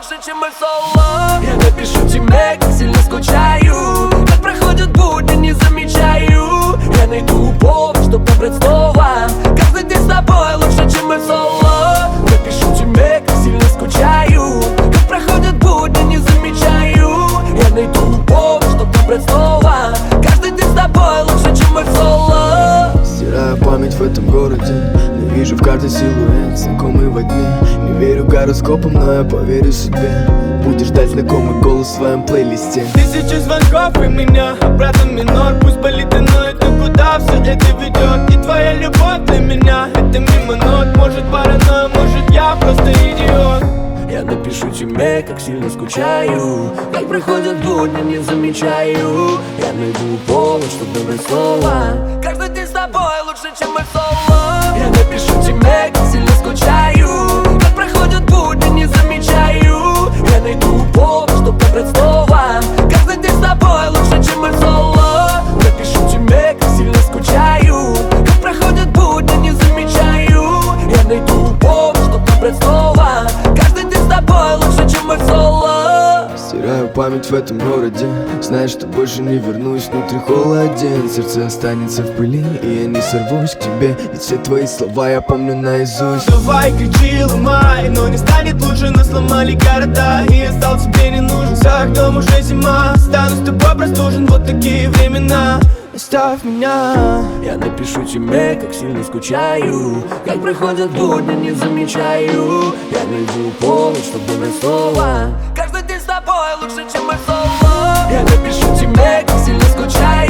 лучше, чем мы соло. Я напишу тебе, как сильно скучаю, как проходят будни, не замечаю. Я найду повод, чтоб набрать снова. Каждый день с тобой лучше, чем мы соло. Напишу тебе, как сильно скучаю, как проходят будни, не замечаю. Я найду повод, чтоб набрать снова. Каждый день с тобой лучше, чем мы соло. Стираю память в этом городе, но вижу в каждой силуэт, знакомый во тьме. Не верю гороскопам, но я поверю себе. Будешь ждать знакомый голос в своем плейлисте. Тысячи звонков и меня обратно минор. Пусть болит и ноет, но куда все это ведет? И твоя любовь для меня это мимо нот. Может паранойя, может я просто идиот. Я напишу тебе, как сильно скучаю, как проходят будни, не замечаю. Я найду повод, чтоб набрать снова. Каждый день с тобой лучше, чем мы соло. Я напишу тебе, как сильно скучаю, как проходят будни, не замечаю. Я найду повод, чтоб набрать снова. Каждый день с тобой лучше, чем мы соло. Напишу тебе, как сильно скучаю, как проходят будни, не замечаю. Я найду повод, чтоб набрать снова. Каждый день с тобой лучше, чем мы соло. Стираю память в этом городе, знаешь, что больше не вернусь. Внутри холоден, сердце останется в пыли, и я не сорвусь к тебе, ведь все твои слова я помню наизусть. Давай, кричи, ломай, но не станет лучше. Нас сломали города, и я стал тебе не нужен. За окном уже зима, стану с тобой простужен. Вот такие времена, оставь меня. Я напишу тебе, как сильно скучаю, как проходят будни, не замечаю. Я найду повод, чтоб набрать снова. Каждый день с тобой лучше, чем мы соло. Я напишу тебе, как сильно скучаю,